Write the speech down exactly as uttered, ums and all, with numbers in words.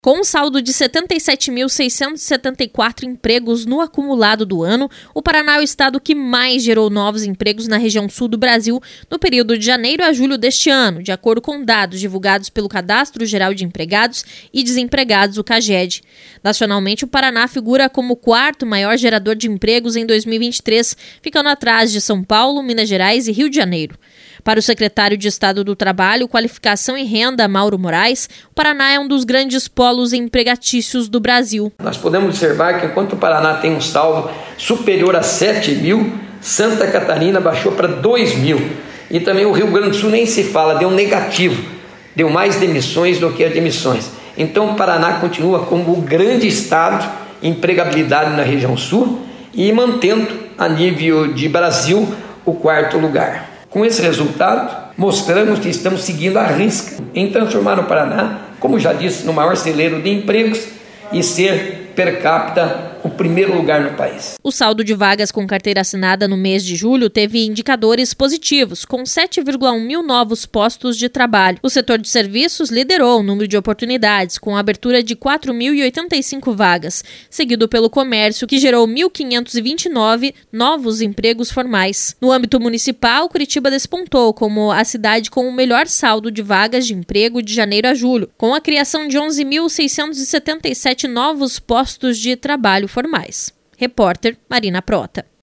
Com um saldo de setenta e sete mil seiscentos e setenta e quatro empregos no acumulado do ano, o Paraná é o estado que mais gerou novos empregos na região sul do Brasil no período de janeiro a julho deste ano, de acordo com dados divulgados pelo Cadastro Geral de Empregados e Desempregados, o CAGED. Nacionalmente, o Paraná figura como o quarto maior gerador de empregos em dois mil e vinte e três, ficando atrás de São Paulo, Minas Gerais e Rio de Janeiro. Para o secretário de Estado do Trabalho, Qualificação e Renda, Mauro Moraes, o Paraná é um dos grandes polos empregatícios do Brasil. Nós podemos observar que enquanto o Paraná tem um saldo superior a sete mil, Santa Catarina baixou para dois mil. E também o Rio Grande do Sul nem se fala, deu negativo, deu mais demissões do que admissões. Então o Paraná continua como o grande estado em empregabilidade na região sul e mantendo a nível de Brasil o quarto lugar. Com esse resultado, mostramos que estamos seguindo a risca em transformar o Paraná, como já disse, no maior celeiro de empregos e ser per capita o primeiro lugar no país. O saldo de vagas com carteira assinada no mês de julho teve indicadores positivos, com sete vírgula um mil novos postos de trabalho. O setor de serviços liderou o número de oportunidades, com a abertura de quatro mil e oitenta e cinco vagas, seguido pelo comércio, que gerou mil quinhentos e vinte e nove novos empregos formais. No âmbito municipal, Curitiba despontou como a cidade com o melhor saldo de vagas de emprego de janeiro a julho, com a criação de onze mil seiscentos e setenta e sete novos postos de trabalho formais. Repórter Marina Prota.